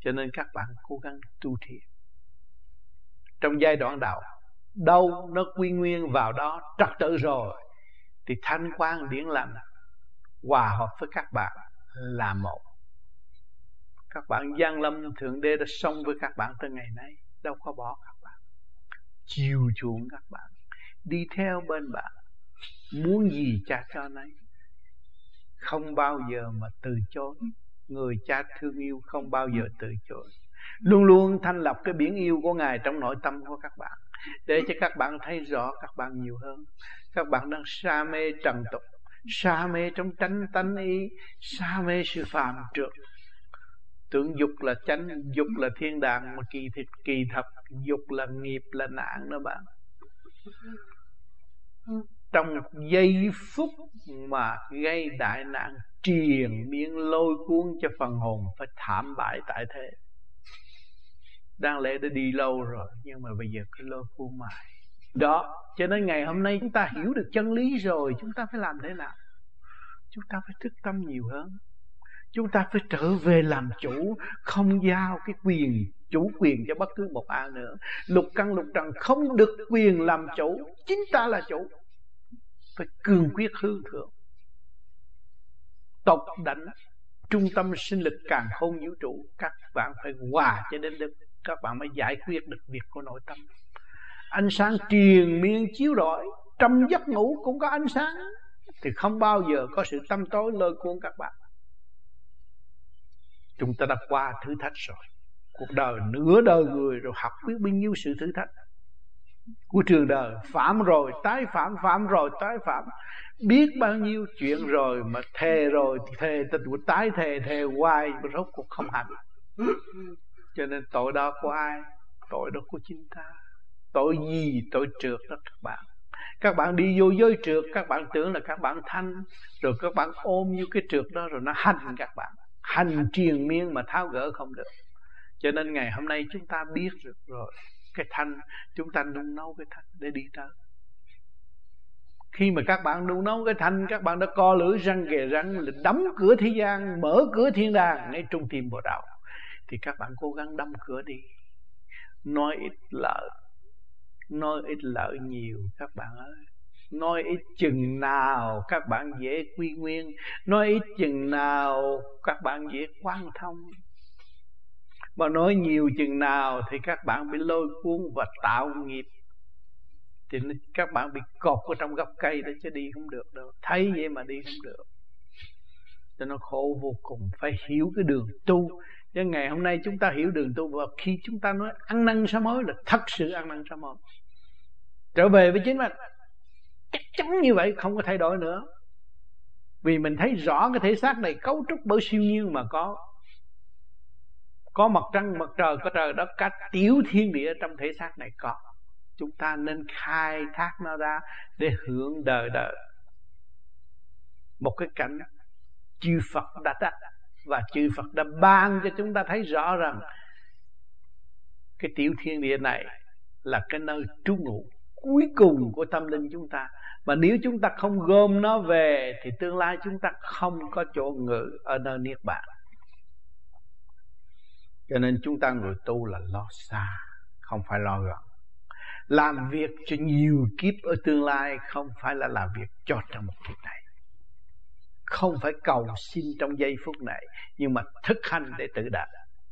Cho nên các bạn cố gắng tu thiền. Trong giai đoạn đầu, đâu nó quy nguyên vào đó trật tự rồi, thì thanh quan điển lành hòa hợp với các bạn là một. Các bạn Giang Lâm Thượng Đế đã sống với các bạn tới ngày nay, đâu có bỏ các bạn, chiều chuộng các bạn, đi theo bên bạn, muốn gì cha cho nấy, không bao giờ mà từ chối. Người cha thương yêu không bao giờ từ chối, luôn luôn thanh lọc cái biển yêu của Ngài trong nội tâm của các bạn, để cho các bạn thấy rõ các bạn nhiều hơn. Các bạn đang sa mê trần tục, sa mê trong tranh tánh ý, sa mê sự phàm trượt, tưởng dục là chánh, dục là thiên đàng, mà kỳ thật dục là nghiệp, là nạn đó bạn. Trong giây phút mà gây đại nạn, triền miên lôi cuốn cho phần hồn phải thảm bại tại thế. Đáng lẽ đã đi lâu rồi, nhưng mà bây giờ cứ lôi cuốn mãi. Đó, cho nên ngày hôm nay chúng ta hiểu được chân lý rồi, chúng ta phải làm thế nào? Chúng ta phải thức tâm nhiều hơn. Chúng ta phải trở về làm chủ, không giao cái chủ quyền cho bất cứ một ai nữa. Lục căn lục trần không được quyền làm chủ, chính ta là chủ. Phải cương quyết hư thượng, tột đảnh trung tâm sinh lực càn khôn vũ trụ. Các bạn phải hòa cho đến được, các bạn mới giải quyết được việc của nội tâm. Ánh sáng triền miên chiếu rọi, trong giấc ngủ cũng có ánh sáng, thì không bao giờ có sự tăm tối lôi cuốn các bạn. Chúng ta đã qua thử thách rồi. Cuộc đời nửa đời người rồi, học biết bao nhiêu sự thử thách của trường đời. Phạm rồi tái phạm, phạm rồi tái phạm, biết bao nhiêu chuyện rồi, mà thề rồi thề tình của tái thề hoài, mà rốt cuộc không hành. Cho nên tội đó của ai? Tội đó của chính ta. Tội gì? Tội trượt đó các bạn. Các bạn đi vô giới trượt, các bạn tưởng là các bạn thanh, rồi các bạn ôm như cái trượt đó, rồi nó hành các bạn, hành triền miên mà tháo gỡ không được. Cho nên ngày hôm nay chúng ta biết được rồi, cái thanh, chúng ta nung nấu cái thanh để đi tới. Khi mà các bạn nung nấu cái thanh, các bạn đã co lưỡi răng kề răng, là đóng cửa thế gian, mở cửa thiên đàng ngay trung tim bộ đầu. Thì các bạn cố gắng đóng cửa đi. Nói ít lợi, nói ít lợi nhiều các bạn ơi. Nói ít chừng nào các bạn dễ quy nguyên, nói ít chừng nào các bạn dễ quan thông. Mà nói nhiều chừng nào thì các bạn bị lôi cuốn và tạo nghiệp. Thì các bạn bị cột ở trong gốc cây đó, chứ đi không được đâu. Thấy vậy mà đi không được, cho nó khổ vô cùng. Phải hiểu cái đường tu. Chứ ngày hôm nay chúng ta hiểu đường tu, và khi chúng ta nói ăn năn sám hối là thật sự ăn năn sám hối, trở về với chính mình. Chắc chắn như vậy, không có thay đổi nữa. Vì mình thấy rõ cái thể xác này cấu trúc bởi siêu nhiên mà có mặt trăng, mặt trời, có trời đất, cả tiểu thiên địa trong thể xác này có. Chúng ta nên khai thác nó ra để hưởng đời đời. Một cái cảnh chư Phật đã đắc, và chư Phật đã ban cho chúng ta thấy rõ rằng cái tiểu thiên địa này là cái nơi trú ngụ cuối cùng của tâm linh chúng ta. Mà nếu chúng ta không gom nó về thì tương lai chúng ta không có chỗ ngự ở nơi niết bàn. Cho nên chúng ta người tu là lo xa, không phải lo gần. Làm việc cho nhiều kiếp ở tương lai, không phải là làm việc cho trong một kiếp này. Không phải cầu xin trong giây phút này, nhưng mà thực hành để tự đạt.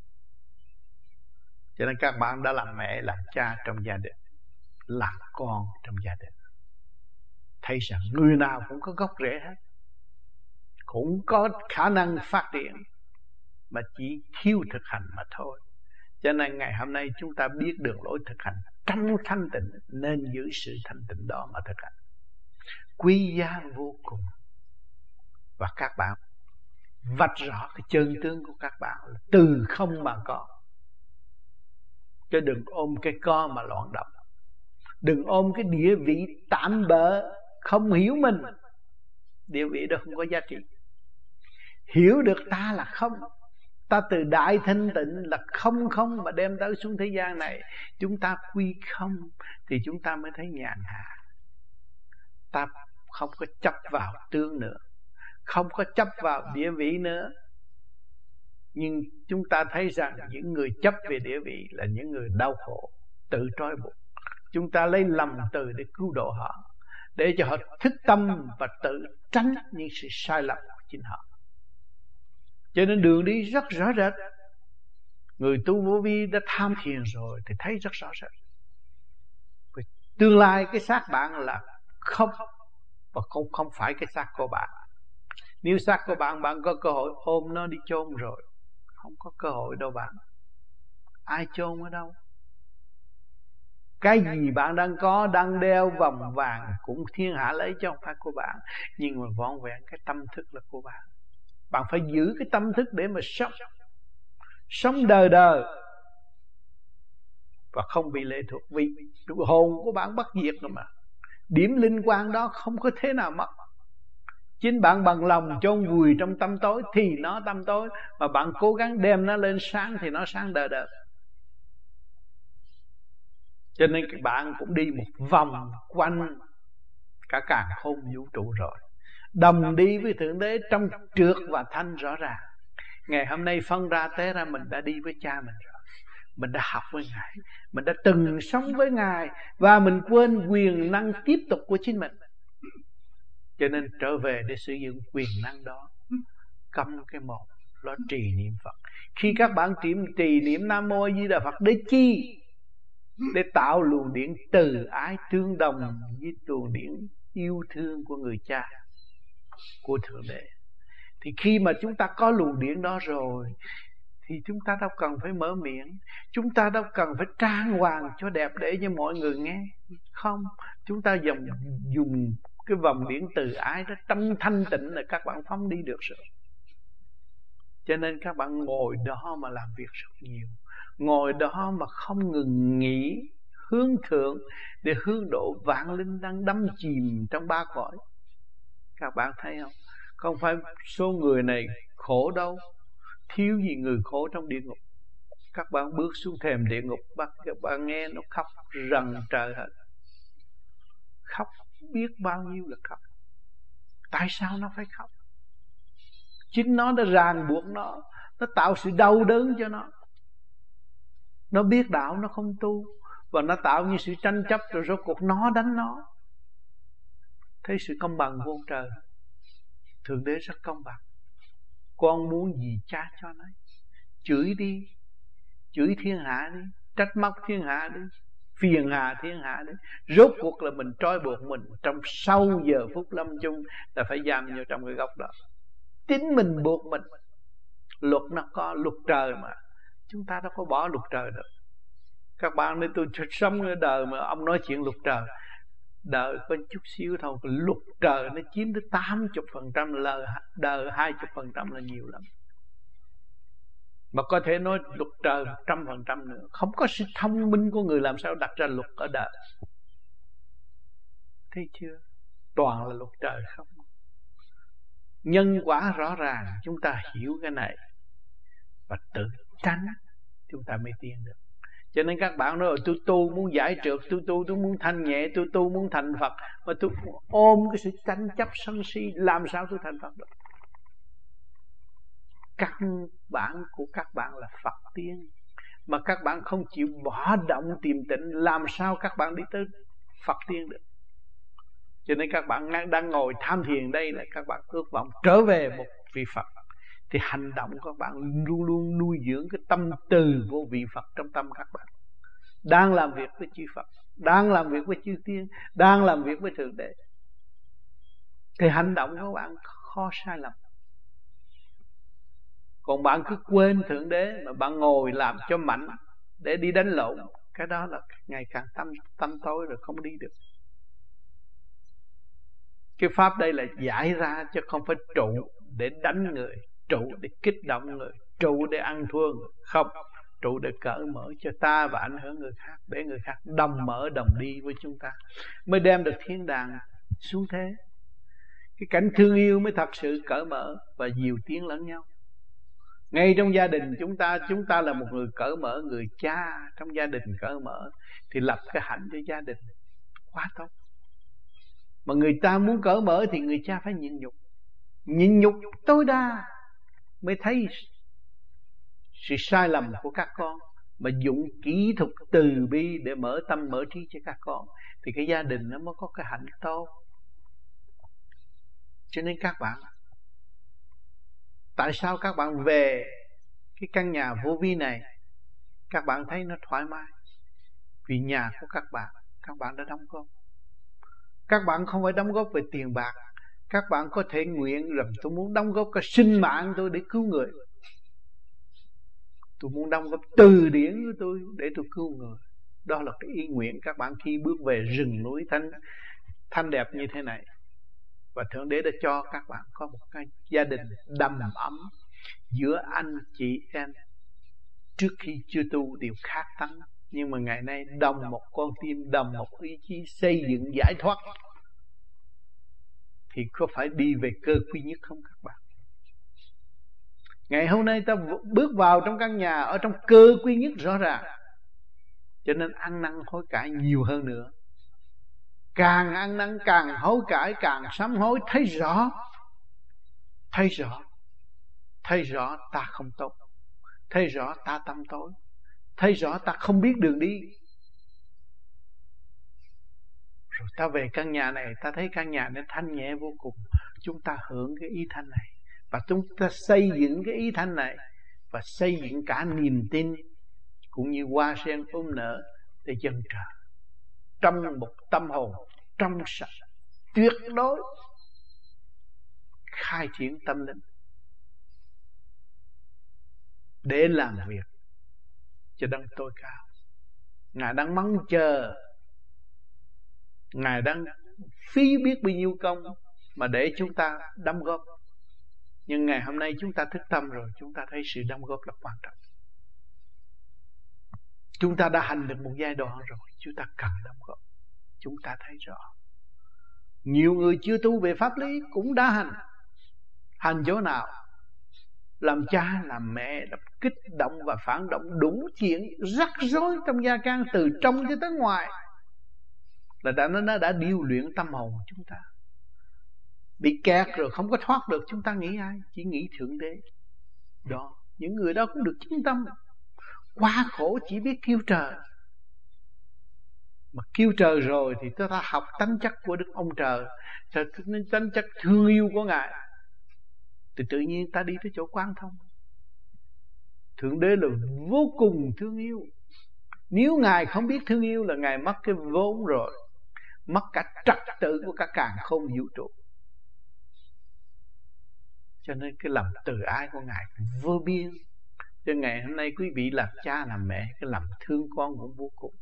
Cho nên các bạn đã làm mẹ, làm cha trong gia đình, làm con trong gia đình, thấy rằng người nào cũng có gốc rễ hết, cũng có khả năng phát triển, mà chỉ thiếu thực hành mà thôi. Cho nên ngày hôm nay chúng ta biết đường lối thực hành trong thanh tịnh, nên giữ sự thanh tịnh đó mà thực hành. Quý giá vô cùng. Và các bạn vạch rõ cái chân tướng của các bạn là từ không mà có. Chứ đừng ôm cái co mà loạn động. Đừng ôm cái địa vị tạm bợ, không hiểu mình. Địa vị đó không có giá trị. Hiểu được ta là không. Ta từ đại thanh tịnh là không không mà đem tới xuống thế gian này. Chúng ta quy không thì chúng ta mới thấy nhàn hạ. Ta không có chấp vào tướng nữa, không có chấp vào địa vị nữa. Nhưng chúng ta thấy rằng những người chấp về địa vị là những người đau khổ, tự trói buộc. Chúng ta lấy lầm từ để cứu độ họ, để cho họ thức tâm và tự tránh những sự sai lầm của chính họ. Cho nên đường đi rất rõ rệt. Người tu vô vi đã tham thiền rồi thì thấy rất rõ rệt. Tương lai cái xác bạn là không, và không phải cái xác của bạn. Nếu xác của bạn có cơ hội ôm nó đi chôn rồi, không có cơ hội đâu bạn. Ai chôn ở đâu? Cái gì bạn đang có, đang đeo vòng vàng cũng thiên hạ lấy, chứ không phải của bạn. Nhưng mà vỏn vẹn cái tâm thức là của bạn. Bạn phải giữ cái tâm thức để mà sống, sống đời đời, và không bị lệ thuộc. Vì hồn của bạn bất diệt rồi mà. Điểm linh quan đó không có thế nào mất. Chính bạn bằng lòng chôn vùi trong tâm tối thì nó tâm tối, mà bạn cố gắng đem nó lên sáng thì nó sáng đời đời. Cho nên các bạn cũng đi một vòng quanh cả càn khôn vũ trụ rồi, đồng đi với Thượng Đế trong trượt và thanh rõ ràng. Ngày hôm nay phân ra té ra mình đã đi với cha mình rồi. Mình đã học với Ngài, mình đã từng sống với Ngài, và mình quên quyền năng tiếp tục của chính mình. Cho nên trở về để sử dụng quyền năng đó. Cấm cái một đó, trì niệm Phật. Khi các bạn trì niệm Nam Mô A Di Đà Phật để chi? Để tạo luồng điển từ ái tương đồng với luồng điển yêu thương của người cha, của Thượng Đế. Thì khi mà chúng ta có luồng điển đó rồi thì chúng ta đâu cần phải mở miệng, chúng ta đâu cần phải trang hoàng cho đẹp để cho mọi người nghe. Không, chúng ta dùng cái vòng điển từ ái đó, tâm thanh tịnh là các bạn phóng đi được rồi. Cho nên các bạn ngồi đó mà làm việc rất nhiều, ngồi đó mà không ngừng nghĩ hướng thượng để hướng độ vạn linh đang đắm chìm trong ba cõi. Các bạn thấy không? Không phải số người này khổ đâu, thiếu gì người khổ trong địa ngục. Các bạn bước xuống thềm địa ngục, các bạn nghe nó khóc rần trời hết. Khóc biết bao nhiêu là khóc. Tại sao nó phải khóc? Chính nó đã ràng buộc nó tạo sự đau đớn cho nó. Nó biết đạo nó không tu, và nó tạo như sự tranh chấp, rồi rốt cuộc nó đánh nó. Thấy sự công bằng vô trời. Thượng Đế rất công bằng. Con muốn gì cha cho nó. Chửi đi, chửi thiên hạ đi, trách móc thiên hạ đi, phiền hà thiên hạ đi. Rốt cuộc là mình trói buộc mình trong sau giờ phút lâm chung là phải giam vào trong cái góc đó. Chính mình buộc mình. Luật nó có, luật trời mà. Chúng ta đâu có bỏ luật trời được. Các bạn nói tôi sống ở đời mà ông nói chuyện luật trời. Đời có chút xíu thôi, luật trời nó chiếm tới 80%, đời 20% là nhiều lắm. Mà có thể nói luật trời 100% nữa. Không có sự thông minh của người làm sao đặt ra luật ở đời. Thấy chưa? Toàn là luật trời không. Nhân quả rõ ràng, chúng ta hiểu cái này và tự tránh, chúng ta mới tiến được. Cho nên các bạn nói tôi tu muốn giải trượt, tôi muốn thanh nhẹ, tôi tu muốn thành Phật, mà tôi ôm cái sự tranh chấp sân si, làm sao tôi thành Phật được? Căn bản của các bạn là Phật tiên, mà các bạn không chịu bỏ động tìm tịnh, làm sao các bạn đi tới Phật tiên được? Cho nên các bạn đang ngồi tham thiền đây là các bạn ước vọng trở về một vị Phật. Thì hành động của các bạn luôn luôn nuôi dưỡng cái tâm từ vô vị Phật trong tâm các bạn. Đang làm việc với chư Phật, đang làm việc với chư Tiên, đang làm việc với Thượng Đế. Thì hành động của bạn khó sai lầm. Còn bạn cứ quên Thượng Đế mà bạn ngồi làm cho mạnh để đi đánh lộn, cái đó là ngày càng tâm tối rồi, không đi được. Cái pháp đây là giải ra chứ không phải trụ để đánh người, trụ để kích động người, trụ để ăn thua người. Không, trụ để cởi mở cho ta và ảnh hưởng người khác, để người khác đồng mở đồng đi với chúng ta, mới đem được thiên đàng xuống thế. Cái cảnh thương yêu mới thật sự cởi mở và dìu tiếng lẫn nhau. Ngay trong gia đình chúng ta là một người cởi mở, người cha trong gia đình cởi mở thì lập cái hạnh cho gia đình quá tốt. Mà người ta muốn cởi mở thì người cha phải nhịn nhục tối đa mới thấy sự sai lầm của các con, mà dụng kỹ thuật từ bi để mở tâm mở trí cho các con, thì cái gia đình nó mới có cái hạnh tốt. Cho nên các bạn, tại sao các bạn về cái căn nhà vô vi này các bạn thấy nó thoải mái? Vì nhà của các bạn đã đóng góp. Các bạn không phải đóng góp về tiền bạc, các bạn có thể nguyện rằng tôi muốn đóng góp cả sinh mạng tôi để cứu người. Tôi muốn đóng góp từ điển của tôi để tôi cứu người. Đó là cái ý nguyện các bạn khi bước về rừng núi thanh đẹp như thế này. Và Thượng Đế đã cho các bạn có một cái gia đình đầm ấm giữa anh chị em. Trước khi chưa tu đều khác tánh, nhưng mà ngày nay đồng một con tim, đồng một ý chí xây dựng giải thoát, thì có phải đi về cơ quy nhất không các bạn? Ngày hôm nay ta bước vào trong căn nhà ở trong cơ quy nhất rõ ràng. Cho nên ăn năn hối cải nhiều hơn nữa. Càng ăn năn càng hối cải, càng sám hối, thấy rõ ta không tốt, thấy rõ ta tâm tối, thấy rõ ta không biết đường đi. Rồi ta về căn nhà này, ta thấy căn nhà này thanh nhẹ vô cùng. Chúng ta hưởng cái ý thanh này, và chúng ta xây dựng cái ý thanh này, và xây dựng cả niềm tin cũng như hoa sen nở để dâng trời, trong một tâm hồn trong sạch tuyệt đối, khai triển tâm linh để làm việc cho đấng tối cao. Ngài đang mong chờ, Ngài đang phí biết bao nhiêu công mà để chúng ta đóng góp. Nhưng ngày hôm nay chúng ta thức tâm rồi, chúng ta thấy sự đóng góp là quan trọng. Chúng ta đã hành được một giai đoạn rồi, chúng ta cần đóng góp. Chúng ta thấy rõ. Nhiều người chưa tu về pháp lý cũng đã hành. Hành chỗ nào? Làm cha, làm mẹ, làm kích động và phản động đủ chuyện rắc rối trong gia can, từ trong cho tới ngoài. Là nó đã điêu luyện tâm hồn của chúng ta. Bị kẹt rồi không có thoát được, chúng ta nghĩ ai? Chỉ nghĩ Thượng Đế. Đó, những người đó cũng được chứng tâm. Quá khổ chỉ biết kêu trời. Mà kêu trời rồi thì chúng ta học tánh chất của Đức Ông Trời, tánh chất thương yêu của Ngài, thì tự nhiên ta đi tới chỗ quán thông. Thượng Đế là vô cùng thương yêu. Nếu Ngài không biết thương yêu là Ngài mất cái vốn rồi, mất cả trật tự của cả càn khôn vũ trụ. Cho nên cái lòng từ ái của Ngài vô biên. Cho ngày hôm nay quý vị làm cha làm mẹ, cái lòng thương con cũng vô cùng.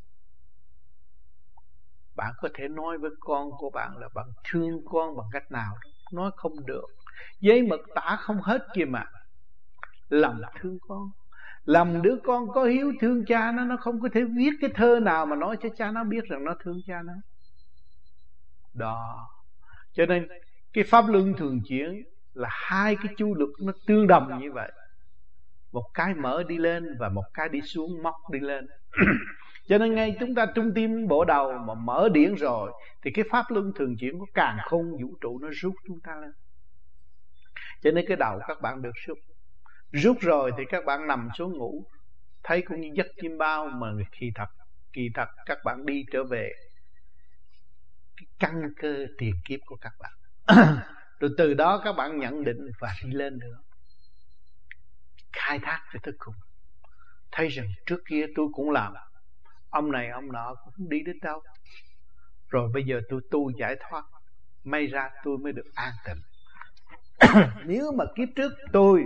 Bạn có thể nói với con của bạn là bạn thương con bằng cách nào? Nói không được. Giấy mực tả không hết kìa mà. Lòng thương con, lòng đứa con có hiếu thương cha nó không có thể viết cái thơ nào mà nói cho cha nó biết rằng nó thương cha nó. Đó. Cho nên cái pháp luân thường chuyển là hai cái chu luật nó tương đồng như vậy. Một cái mở đi lên và một cái đi xuống, móc đi lên. Cho nên ngay chúng ta trung tim bộ đầu mà mở điển rồi, thì cái pháp luân thường chuyển của càn khôn vũ trụ nó rút chúng ta lên. Cho nên cái đầu các bạn được rút rồi thì các bạn nằm xuống ngủ, thấy cũng như giấc chim bao. Mà kỳ thật các bạn đi trở về cái căn cơ tiền kiếp của các bạn. Rồi từ đó các bạn nhận định và đi lên nữa, khai thác cho tới cùng. Thấy rằng trước kia tôi cũng làm, ông này ông nọ cũng không đi đến đâu. Rồi bây giờ tôi tu giải thoát, may ra tôi mới được an tịnh. Nếu mà kiếp trước tôi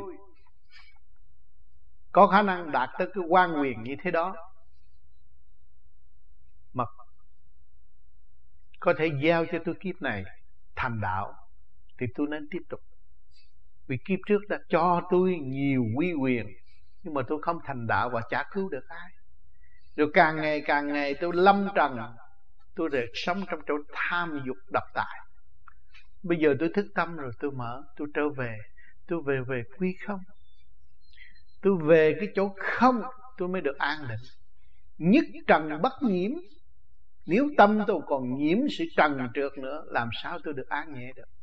có khả năng đạt tới cái quan quyền như thế đó, mà có thể giao cho tôi kiếp này thành đạo, thì tôi nên tiếp tục. Vì kiếp trước đã cho tôi nhiều uy quyền, nhưng mà tôi không thành đạo và chả cứu được ai. Rồi càng ngày tôi lâm trần, tôi được sống trong chỗ tham dục độc tài. Bây giờ tôi thức tâm rồi, tôi mở, tôi trở về. Tôi về quy không. Tôi về cái chỗ không, tôi mới được an định. Nhất trần bất nhiễm. Nếu tâm tôi còn nhiễm sự trần trượt nữa, làm sao tôi được an nhẹ được?